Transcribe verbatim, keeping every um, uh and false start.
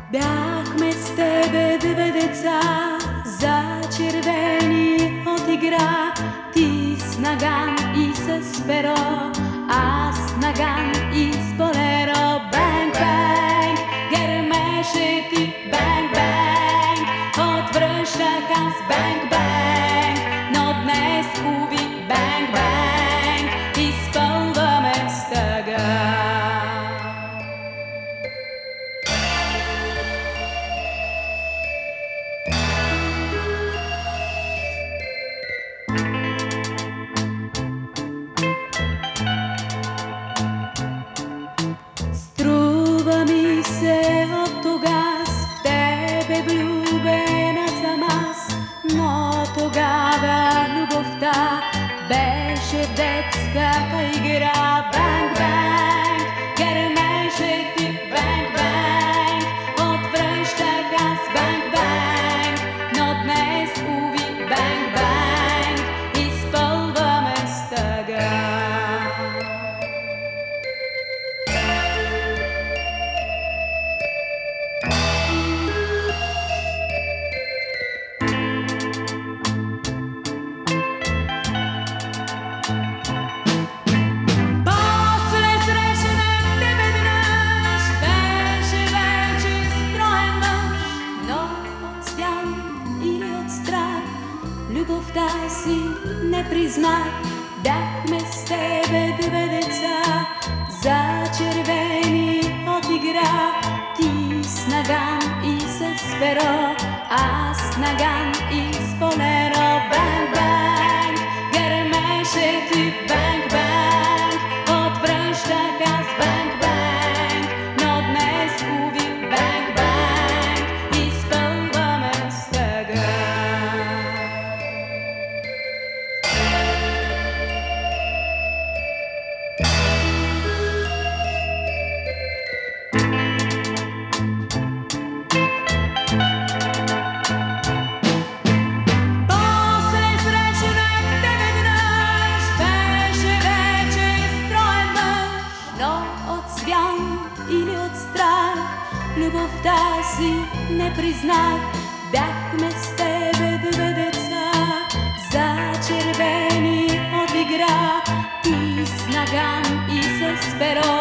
Бяхме с тебе две деца, зачервени от игра. Ти с наган и с перо, аз с наган и с болеро. Бенг, бенг, гърмеше ти, бенг, бенг. Отвръщах аз, бенг, бенг. Но днес, уви, бенг, бенг, изпълваме с тъга. Струва ми се от тогаз в тебе влюбена съм аз, но тогава любовта беше детската игра. Бенг, бенг, гърмеше ти, бенг, бенг. Отвръщах аз, бенг, бенг. Но днес, уви, бенг, бенг, изпълваме с тъга. Любовта си не признах, бяхме с тебе две деца, зачервени от игра. Ти с наган и с перо, аз с наган и с болеро. Бенг, бенг, гърмеше ти, бенг, бенг. Отвръщах аз, бенг, бенг. Но днес, уви, бенг, бенг, изпълваме с тъга. Или от страх, любовта си не признах. Бяхме с тебе две деца, зачервени от игра. Ти с наган и с перо,